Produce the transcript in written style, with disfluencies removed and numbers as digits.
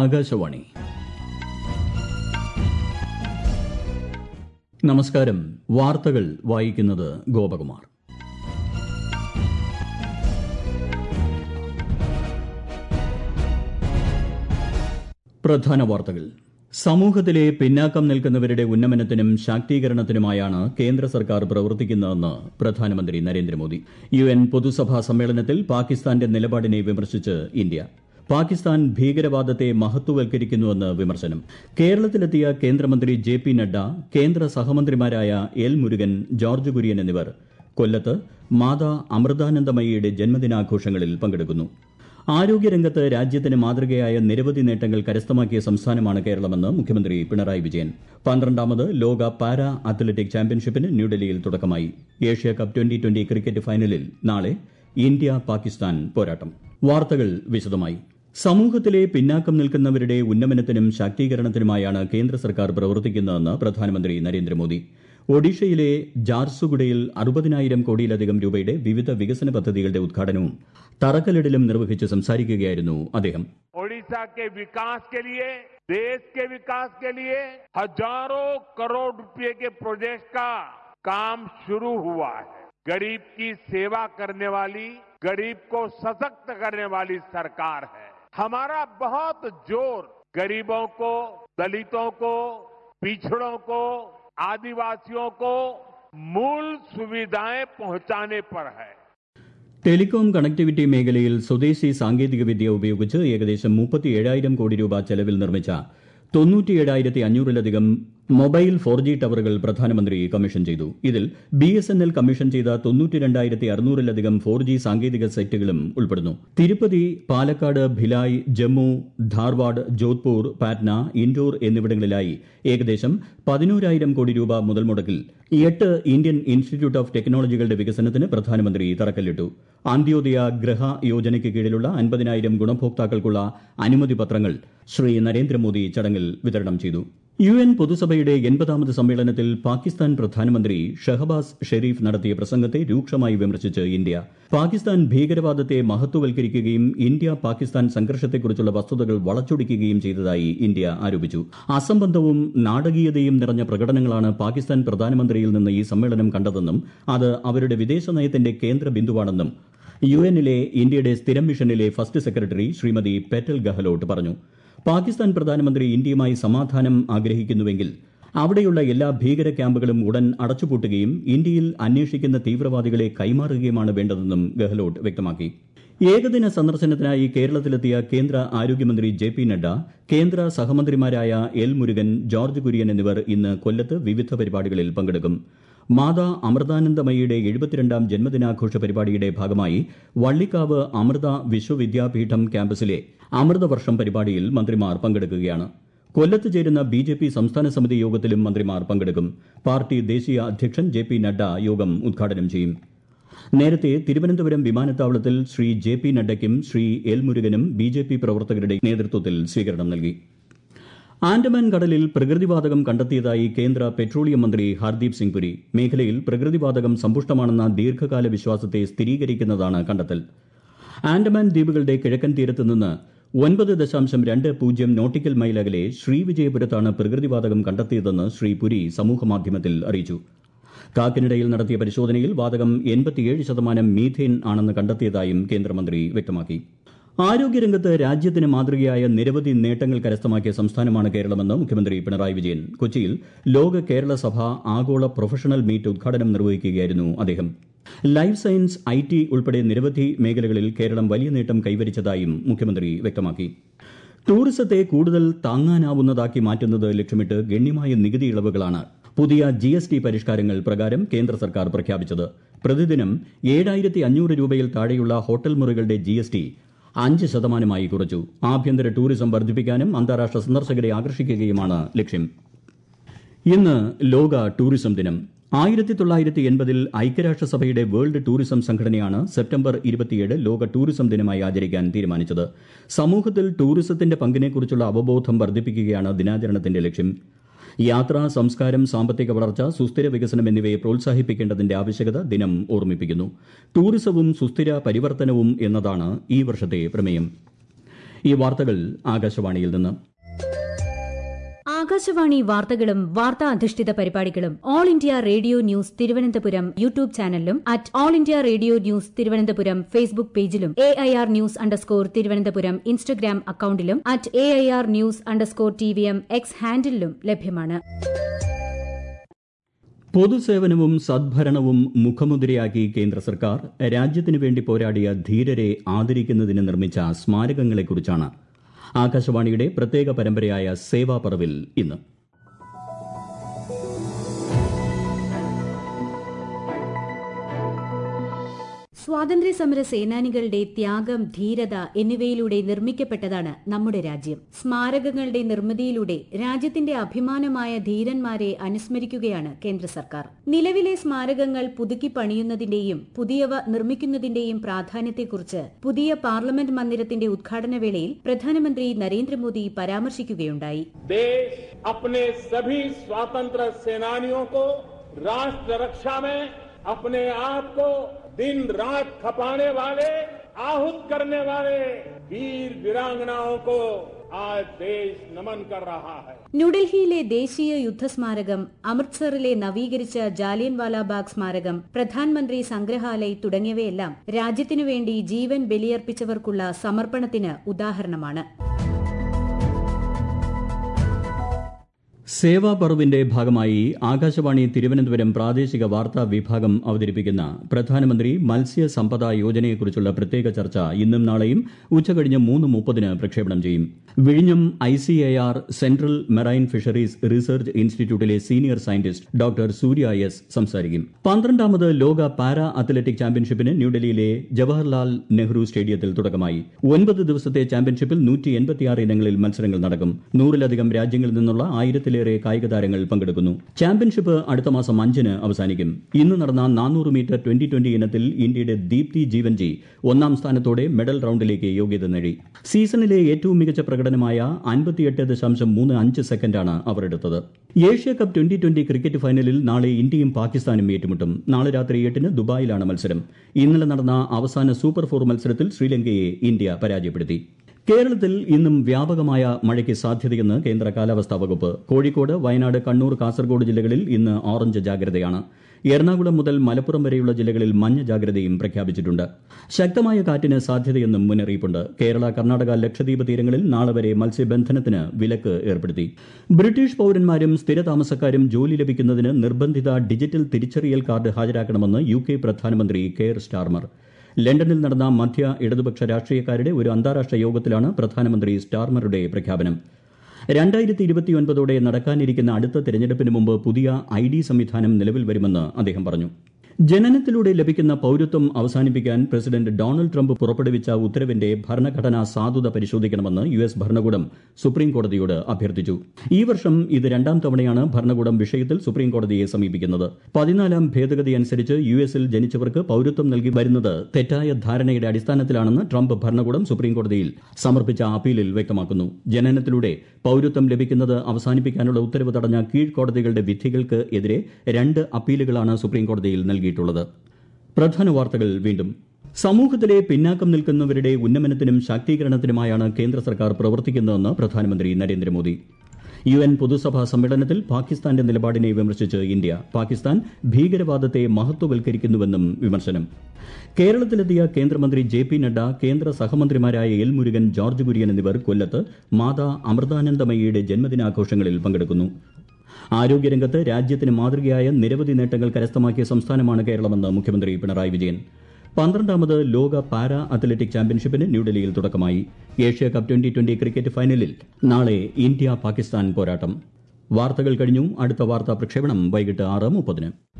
ആകാശവാണി. നമസ്കാരം. വാർത്തകൾ വായിക്കുന്നത് ഗോപകുമാർ. പ്രധാന വാർത്തകൾ. സമൂഹത്തിലെ പിന്നാക്കം നിൽക്കുന്നവരുടെ ഉന്നമനത്തിനും ശാക്തീകരണത്തിനുമായാണ് കേന്ദ്ര സർക്കാർ പ്രവർത്തിക്കുന്നതെന്ന് പ്രധാനമന്ത്രി നരേന്ദ്രമോദി. UN പൊതുസഭാ സമ്മേളനത്തിൽ പാകിസ്ഥാന്റെ നിലപാടിനെ വിമർശിച്ച് ഇന്ത്യ. പാകിസ്ഥാൻ ഭീകരവാദത്തെ മഹത്വവൽക്കരിക്കുന്നുവെന്ന് വിമർശനം. കേരളത്തിലെത്തിയ കേന്ദ്രമന്ത്രി JP നഡ്ഡ, കേന്ദ്ര സഹമന്ത്രിമാരായ എൽ മുരുകൻ, ജോർജ് കുര്യൻ എന്നിവർ കൊല്ലത്ത് മാതാ അമൃതാനന്ദമയിയുടെ ജന്മദിനാഘോഷങ്ങളിൽ പങ്കെടുക്കുന്നു. ആരോഗ്യരംഗത്ത് രാജ്യത്തിന് മാതൃകയായ നിരവധി നേട്ടങ്ങൾ കരസ്ഥമാക്കിയ സംസ്ഥാനമാണ് കേരളമെന്ന് മുഖ്യമന്ത്രി പിണറായി വിജയൻ. 12ാമത് ലോക പാരാ അത്ലറ്റിക് ചാമ്പ്യൻഷിപ്പിന് ന്യൂഡൽഹിയിൽ തുടക്കമായി. ഏഷ്യാകപ്പ് 2020 ക്രിക്കറ്റ് ഫൈനലിൽ നാളെ ഇന്ത്യ പാകിസ്ഥാൻ പോരാട്ടം. വാർത്തകൾ വിശദമായി. സമൂഹത്തിലെ പിന്നാക്കം നിൽക്കുന്നവരുടെ ഉന്നമനത്തിനും ശാക്തീകരണത്തിനുമായാണ് കേന്ദ്ര സർക്കാർ പ്രവർത്തിക്കുന്നതെന്ന് പ്രധാനമന്ത്രി നരേന്ദ്രമോദി. ഒഡീഷയിലെ ജാർസുഗുഡയിൽ 60,000 കോടിയിലധികം രൂപയുടെ വിവിധ വികസന പദ്ധതികളുടെ ഉദ്ഘാടനവും തറക്കല്ലിടലും നിർവഹിച്ച് സംസാരിക്കുകയായിരുന്നു അദ്ദേഹം. ओडिशा के विकास के लिए, देश के विकास के लिए हजारों करोड़ रुपए के प्रोजेक्ट का काम शुरू हुआ है. गरीब की सेवा करने वाली, गरीब को सशक्त करने वाली सरकार है. हमारा बहुत जोर गरीबों को, दलितों को, पिछड़ों को, आदिवासियों को मूल सुविधाएं पहुंचाने पर है. ടെലികോം കണക്ടിവിറ്റി മേഖലയിൽ സ്വദേശി സാങ്കേതികവിദ്യ ഉപയോഗിച്ച് ഏകദേശം 37,000 കോടി രൂപ ചെലവിൽ നിർമ്മിച്ച 97,500-ലധികം മൊബൈൽ 4G ടവറുകൾ പ്രധാനമന്ത്രി കമ്മീഷൻ ചെയ്തു. ഇതിൽ BSNL കമ്മീഷൻ ചെയ്ത 92,600-ലധികം 4G സാങ്കേതിക സെറ്റുകളും ഉൾപ്പെടുന്നു. തിരുപ്പതി, പാലക്കാട്, ഭിലായ്, ജമ്മു, ധാർവാഡ്, ജോധ്പൂർ, പാറ്റ്ന, ഇൻഡോർ എന്നിവിടങ്ങളിലായി ഏകദേശം 11,000 കോടി രൂപ മുതൽ മുടക്കിൽ 8 ഇന്ത്യൻ ഇൻസ്റ്റിറ്റ്യൂട്ട് ഓഫ് ടെക്നോളജികളുടെ വികസനത്തിന് പ്രധാനമന്ത്രി തറക്കല്ലിട്ടു. അന്ത്യോദയ ഗ്രഹ യോജനയ്ക്ക് കീഴിലുള്ള 50,000 ഗുണഭോക്താക്കൾക്കുള്ള അനുമതി പത്രങ്ങൾ ശ്രീ നരേന്ദ്രമോദി ചടങ്ങിൽ വിതരണം ചെയ്തു. UN പൊതുസഭയുടെ 80ാമത് സമ്മേളനത്തിൽ പാകിസ്ഥാൻ പ്രധാനമന്ത്രി ഷഹബാസ് ഷെരീഫ് നടത്തിയ പ്രസംഗത്തെ രൂക്ഷമായി വിമർശിച്ച് ഇന്ത്യ. പാകിസ്ഥാൻ ഭീകരവാദത്തെ മഹത്വവൽക്കരിക്കുകയും ഇന്ത്യ പാകിസ്ഥാൻ സംഘർഷത്തെക്കുറിച്ചുള്ള വസ്തുതകൾ വളച്ചൊടിക്കുകയും ചെയ്തതായി ഇന്ത്യ ആരോപിച്ചു. അസംബന്ധവും നാടകീയതയും നിറഞ്ഞ പ്രകടനങ്ങളാണ് പാകിസ്ഥാൻ പ്രധാനമന്ത്രിയിൽ നിന്ന് ഈ സമ്മേളനം കണ്ടതെന്നും അത് അവരുടെ വിദേശ നയത്തിന്റെ കേന്ദ്ര ബിന്ദുവാണെന്നും UNലെ ഇന്ത്യയുടെ സ്ഥിരം മിഷനിലെ ഫസ്റ്റ് സെക്രട്ടറി ശ്രീമതി പെറ്റൽ ഗഹലോട്ട് പറഞ്ഞു. പാകിസ്ഥാൻ പ്രധാനമന്ത്രി ഇന്ത്യയുമായി സമാധാനം ആഗ്രഹിക്കുന്നുവെങ്കിൽ അവിടെയുള്ള എല്ലാ ഭീകര ക്യാമ്പുകളും ഉടൻ അടച്ചുപൂട്ടുകയും ഇന്ത്യയിൽ അന്വേഷിക്കുന്ന തീവ്രവാദികളെ കൈമാറുകയുമാണ് വേണ്ടതെന്നും ഗഹലോട്ട് വ്യക്തമാക്കി. ഏകദിന സന്ദർശനത്തിനായി കേരളത്തിലെത്തിയ കേന്ദ്ര ആരോഗ്യമന്ത്രി JP നഡ്ഡ, കേന്ദ്ര സഹമന്ത്രിമാരായ എൽ മുരുകൻ, ജോർജ് കുര്യൻ എന്നിവർ ഇന്ന് കൊല്ലത്ത് വിവിധ പരിപാടികളിൽ പങ്കെടുക്കും. മാതാ അമൃതാനന്ദമയിയുടെ 72ാം ജന്മദിനാഘോഷ പരിപാടിയുടെ ഭാഗമായി വള്ളിക്കാവ് അമൃത വിശ്വവിദ്യാപീഠം ക്യാമ്പസിലെ അമൃതവർഷം പരിപാടിയിൽ മന്ത്രിമാർ പങ്കെടുക്കുകയാണ്. കൊല്ലത്ത് ചേരുന്ന BJP സംസ്ഥാന സമിതി യോഗത്തിലും മന്ത്രിമാർ പങ്കെടുക്കും. പാർട്ടി ദേശീയ അധ്യക്ഷൻ JP നഡ്ഡ യോഗം ഉദ്ഘാടനം ചെയ്യും. നേരത്തെ തിരുവനന്തപുരം വിമാനത്താവളത്തിൽ ശ്രീ JP നഡ്ഡയ്ക്കും ശ്രീ എൽ മുരുകനും BJP പ്രവർത്തകരുടെ നേതൃത്വത്തിൽ സ്വീകരണം നൽകി. ആൻഡമാൻ കടലിൽ പ്രകൃതിവാതകം കണ്ടെത്തിയതായി കേന്ദ്ര പെട്രോളിയം മന്ത്രി ഹർദീപ് സിംഗ് പുരി. മേഖലയിൽ പ്രകൃതിവാതകം സമ്പുഷ്ടമാണെന്ന ദീർഘകാല വിശ്വാസത്തെ സ്ഥിരീകരിക്കുന്നതാണ് കണ്ടെത്തൽ. ആൻഡമാൻ ദ്വീപുകളുടെ കിഴക്കൻ തീരത്ത് നിന്ന് 9.20 നോട്ടിക്കൽ മൈൽ അകലെ ശ്രീവിജയപുരത്താണ് പ്രകൃതിവാതകം കണ്ടെത്തിയതെന്ന് ശ്രീ പുരി സമൂഹമാധ്യമത്തിൽ അറിയിച്ചു. കാക്കിനിടയിൽ നടത്തിയ പരിശോധനയിൽ വാതകം 87% മീഥേൻ ആണെന്ന് കണ്ടെത്തിയതായും കേന്ദ്രമന്ത്രി വ്യക്തമാക്കി. ആരോഗ്യരംഗത്ത് രാജ്യത്തിന് മാതൃകയായ നിരവധി നേട്ടങ്ങൾ കരസ്ഥമാക്കിയ സംസ്ഥാനമാണ് കേരളമെന്ന് മുഖ്യമന്ത്രി പിണറായി വിജയൻ. കൊച്ചിയിൽ ലോക കേരള സഭ ആഗോള പ്രൊഫഷണൽ മീറ്റ് ഉദ്ഘാടനം നിർവഹിക്കുകയായിരുന്നു അദ്ദേഹം. ലൈഫ് സയൻസ്, IT ഉൾപ്പെടെ നിരവധി മേഖലകളിൽ കേരളം വലിയ നേട്ടം കൈവരിച്ചതായും മുഖ്യമന്ത്രി വ്യക്തമാക്കി. ടൂറിസത്തെ കൂടുതൽ താങ്ങാനാവുന്നതാക്കി മാറ്റുന്നത് ലക്ഷ്യമിട്ട് ഗണ്യമായ നികുതി ഇളവുകളാണ് പുതിയ GST പരിഷ്കാരങ്ങൾ പ്രകാരം കേന്ദ്ര സർക്കാർ പ്രഖ്യാപിച്ചത്. പ്രതിദിനം 7,500 രൂപയിൽ താഴെയുള്ള ഹോട്ടൽ മുറികളുടെ GST 5% കുറച്ചു. ആഭ്യന്തര ടൂറിസം വർദ്ധിപ്പിക്കാനും അന്താരാഷ്ട്ര സന്ദർശകരെ ആകർഷിക്കുകയുമാണ് ലക്ഷ്യം. ഇന്ന് ലോക ടൂറിസം ദിനം. 1980-ൽ ഐക്യരാഷ്ട്രസഭയുടെ വേൾഡ് ടൂറിസം സംഘടനയാണ് സെപ്റ്റംബർ 27 ലോക ടൂറിസം ദിനമായി ആചരിക്കാൻ തീരുമാനിച്ചത്. സമൂഹത്തിൽ ടൂറിസത്തിന്റെ പങ്കിനെക്കുറിച്ചുള്ള അവബോധം വർദ്ധിപ്പിക്കുകയാണ് ദിനാചരണത്തിന്റെ ലക്ഷ്യം. യാത്ര, സംസ്കാരം, സാമ്പത്തിക വളർച്ച, സുസ്ഥിര വികസനം എന്നിവയെ പ്രോത്സാഹിപ്പിക്കേണ്ടതിന്റെ ആവശ്യകത ദിനം ഓർമ്മിപ്പിക്കുന്നു. ടൂറിസവും സുസ്ഥിര പരിവർത്തനവും എന്നതാണ് ഈ വർഷത്തെ പ്രമേയം. ഈ വാർത്തകൾ ആകാശവാണിയിൽ നിന്ന്. ആകാശവാണി വാർത്തകളും വാർത്താ അധിഷ്ഠിത പരിപാടികളും all India radio news Thiruvananthapuram YouTube ചാനലിലും @all India radio news Thiruvananthapuram Facebook പേജിലും AIR ന്യൂസ് _ ഇൻസ്റ്റഗ്രാം അക്കൌണ്ടിലും @AIR ന്യൂസ് _ TVM X ഹാൻഡിലും ലഭ്യമാണ്. പൊതുസേവനവും സദ്ഭരണവും മുഖമുദ്രയാക്കി കേന്ദ്ര സർക്കാർ രാജ്യത്തിനു വേണ്ടി പോരാടിയ ധീരരെ ആദരിക്കുന്നതിന് നിർമ്മിച്ച സ്മാരകങ്ങളെക്കുറിച്ചാണ് ആകാശവാണിയുടെ പ്രത്യേക പരമ്പരയായ സേവാപർവിൽ ഇന്ന്. സ്വാതന്ത്ര്യസമര സേനാനികളുടെ ത്യാഗം, ധീരത എന്നിവയിലൂടെ നിർമ്മിക്കപ്പെട്ടതാണ് നമ്മുടെ രാജ്യം. സ്മാരകങ്ങളുടെ നിർമ്മിതിയിലൂടെ രാജ്യത്തിന്റെ അഭിമാനമായ ധീരന്മാരെ അനുസ്മരിക്കുകയാണ് കേന്ദ്ര സർക്കാർ. നിലവിലെ സ്മാരകങ്ങൾ പുതുക്കി പണിയുന്നതിന്റെയും പുതിയവ നിർമ്മിക്കുന്നതിന്റെയും പ്രാധാന്യത്തെക്കുറിച്ച് പുതിയ പാർലമെന്റ് മന്ദിരത്തിന്റെ ഉദ്ഘാടന വേളയിൽ പ്രധാനമന്ത്രി നരേന്ദ്രമോദി പരാമർശിക്കുകയുണ്ടായി. देश अपने सभी स्वतंत्र सेनानियों को राष्ट्र रक्षा में अपने आप को दिन रात खपाने वाले, आहूत करने वाले वीर वीरांगनाओं को आज देश नमन कर रहा है. ന്യൂഡൽഹിയിലെ ദേശീയ യുദ്ധസ്മാരകം, അമൃത്സറിലെ നവീകരിച്ച ജാലിയൻവാലാബാഗ് സ്മാരകം, പ്രധാനമന്ത്രി സംഗ്രഹാലയ് തുടങ്ങിയവയെല്ലാം രാജ്യത്തിനു വേണ്ടി ജീവൻ ബലിയർപ്പിച്ചവർക്കുള്ള സമർപ്പണത്തിന് ഉദാഹരണമാണ്. സേവാപർവിന്റെ ഭാഗമായി ആകാശവാണി തിരുവനന്തപുരം പ്രാദേശിക വാർത്താ വിഭാഗം അവതരിപ്പിക്കുന്ന പ്രധാനമന്ത്രി മത്സ്യസമ്പദ യോജനയെക്കുറിച്ചുള്ള പ്രത്യേക ചർച്ച ഇന്നും നാളെയും ഉച്ചകഴിഞ്ഞ് 3:30 പ്രക്ഷേപണം ചെയ്യും. വിഴിഞ്ഞം ICAR central marine fisheries research ഇൻസ്റ്റിറ്റ്യൂട്ടിലെ senior scientist doctor Surya S സംസാരിക്കും. 12ാമത് ലോക പാരാ അത്ലറ്റിക് ചാമ്പ്യൻഷിപ്പിന് ന്യൂഡൽഹിയിലെ ജവഹർലാൽ നെഹ്റു സ്റ്റേഡിയത്തിൽ തുടക്കമായി. 9 ദിവസത്തെ ചാമ്പ്യൻഷിപ്പിൽ 186 ഇനങ്ങളിൽ മത്സരങ്ങൾ നടക്കും. 100-ലധികം രാജ്യങ്ങളിൽ നിന്നുള്ള 1000-ലേറെ കായിക താരങ്ങൾ പങ്കെടുക്കുന്നു. ചാമ്പ്യൻഷിപ്പ് അടുത്ത മാസം 5-ന് അവസാനിക്കും. ഇന്ന് നടന്ന 400 മീറ്റർ 2020 ഇനത്തിൽ ഇന്ത്യയുടെ ദീപ്തി ജീവൻജി 1ാം സ്ഥാനത്തോടെ മെഡൽ റൌണ്ടിലേക്ക് യോഗ്യത നേടി. സീസണിലെ ഏറ്റവും മികച്ച പ്രകടനമായ 58.35 സെക്കൻഡാണ് അവർ എടുത്തത്. ഏഷ്യ കപ്പ് 2020 ക്രിക്കറ്റ് ഫൈനലിൽ നാളെ ഇന്ത്യയും പാകിസ്ഥാനും ഏറ്റുമുട്ടും. നാളെ രാത്രി 8-ന് ദുബായിലാണ് മത്സരം. ഇന്നലെ നടന്ന അവസാന സൂപ്പർ 4 മത്സരത്തിൽ ശ്രീലങ്കയെ ഇന്ത്യ പരാജയപ്പെടുത്തി. കേരളത്തിൽ ഇന്നും വ്യാപകമായ മഴയ്ക്ക് സാധ്യതയെന്ന് കേന്ദ്ര കാലാവസ്ഥാ വകുപ്പ്. കോഴിക്കോട്, വയനാട്, കണ്ണൂർ, കാസർഗോഡ് ജില്ലകളിൽ ഇന്ന് ഓറഞ്ച് ജാഗ്രതയാണ്. എറണാകുളം മുതൽ മലപ്പുറം വരെയുള്ള ജില്ലകളിൽ മഞ്ഞ ജാഗ്രതയും പ്രഖ്യാപിച്ചിട്ടുണ്ട്. ശക്തമായ കാറ്റിന് സാധ്യതയെന്നും മുന്നറിയിപ്പുണ്ട്. കേരള, കർണാടക, ലക്ഷദ്വീപ് തീരങ്ങളിൽ നാളെ വരെ മത്സ്യബന്ധനത്തിന് വിലക്ക് ഏർപ്പെടുത്തി. ബ്രിട്ടീഷ് പൌരന്മാരും സ്ഥിരതാമസക്കാരും ജോലി ലഭിക്കുന്നതിന് നിർബന്ധിത ഡിജിറ്റൽ തിരിച്ചറിയൽ കാർഡ് ഹാജരാക്കണമെന്ന് UK പ്രധാനമന്ത്രി കെയർ സ്റ്റാർമർ. ലണ്ടനിൽ നടന്ന മധ്യ ഇടതുപക്ഷ രാഷ്ട്രീയക്കാരുടെ ഒരു അന്താരാഷ്ട്ര യോഗത്തിലാണ് പ്രധാനമന്ത്രി സ്റ്റാർമറുടെ പ്രഖ്യാപനം. 2029 നടക്കാനിരിക്കുന്ന അടുത്ത തെരഞ്ഞെടുപ്പിന് മുമ്പ് പുതിയ ID സംവിധാനം നിലവിൽ വരുമെന്ന് അദ്ദേഹം പറഞ്ഞു. ജനനത്തിലൂടെ ലഭിക്കുന്ന പൌരത്വം അവസാനിപ്പിക്കാൻ പ്രസിഡന്റ് ഡൊണാൾഡ് ട്രംപ് പുറപ്പെടുവിച്ച ഉത്തരവിന്റെ ഭരണഘടനാ സാധുത പരിശോധിക്കണമെന്ന് US ഭരണകൂടം സുപ്രീംകോടതിയോട് അഭ്യർത്ഥിച്ചു. ഈ വർഷം ഇത് 2ാം തവണയാണ് ഭരണകൂടം വിഷയത്തിൽ സുപ്രീംകോടതിയെ സമീപിക്കുന്നത്. 14ാം ഭേദഗതി അനുസരിച്ച് US-ൽ ജനിച്ചവർക്ക് പൌരത്വം നൽകി വരുന്നത് തെറ്റായ ധാരണയുടെ അടിസ്ഥാനത്തിലാണെന്ന് ട്രംപ് ഭരണകൂടം സുപ്രീംകോടതിയിൽ സമർപ്പിച്ച അപ്പീലിൽ വ്യക്തമാക്കുന്നു. ജനനത്തിലൂടെ പൌരത്വം ലഭിക്കുന്നത് അവസാനിപ്പിക്കാനുള്ള ഉത്തരവ് തടഞ്ഞ കീഴ്ക്കോടതികളുടെ വിധികൾക്ക് എതിരെ 2 അപ്പീലുകളാണ് സുപ്രീംകോടതിയിൽ നൽകിയിട്ടുള്ളത്. പ്രധാന വാർത്തകൾ വീണ്ടും. സമൂഹത്തിലെ പിന്നാക്കം നിൽക്കുന്നവരുടെ ഉന്നമനത്തിനും ശാക്തീകരണത്തിനുമായാണ് കേന്ദ്ര സർക്കാർ പ്രവർത്തിക്കുന്നതെന്ന് പ്രധാനമന്ത്രി നരേന്ദ്രമോദി. UN പൊതുസഭാ സമ്മേളനത്തിൽ പാകിസ്ഥാന്റെ നിലപാടിനെ വിമർശിച്ച് ഇന്ത്യ. പാകിസ്ഥാൻ ഭീകരവാദത്തെ മഹത്വവൽക്കരിക്കുന്നുവെന്നും വിമർശനം. കേരളത്തിലെത്തിയ കേന്ദ്രമന്ത്രി JP നഡ്ഡ, കേന്ദ്ര സഹമന്ത്രിമാരായ എൽ മുരുകൻ, ജോർജ് കുര്യൻ എന്നിവർ കൊല്ലത്ത് മാതാ അമൃതാനന്ദമയിയുടെ ജന്മദിനാഘോഷങ്ങളിൽ പങ്കെടുക്കുന്നു. ആരോഗ്യരംഗത്ത് രാജ്യത്തിന് മാതൃകയായ നിരവധി നേട്ടങ്ങൾ കരസ്ഥമാക്കിയ സംസ്ഥാനമാണ് കേരളമെന്ന് മുഖ്യമന്ത്രി പിണറായി വിജയൻ. 12ാമത് ലോക പാരാ അത്ലറ്റിക് ചാമ്പ്യൻഷിപ്പിന് ന്യൂഡൽഹിയിൽ തുടക്കമായി. ഏഷ്യ കപ്പ് 2020 ക്രിക്കറ്റ് ഫൈനലിൽ നാളെ ഇന്ത്യ പാകിസ്ഥാൻ പോരാട്ടം. വാർത്തകൾ കഴിഞ്ഞു. അടുത്ത വാർത്താ പ്രക്ഷേപണം വൈകിട്ട് 6:30.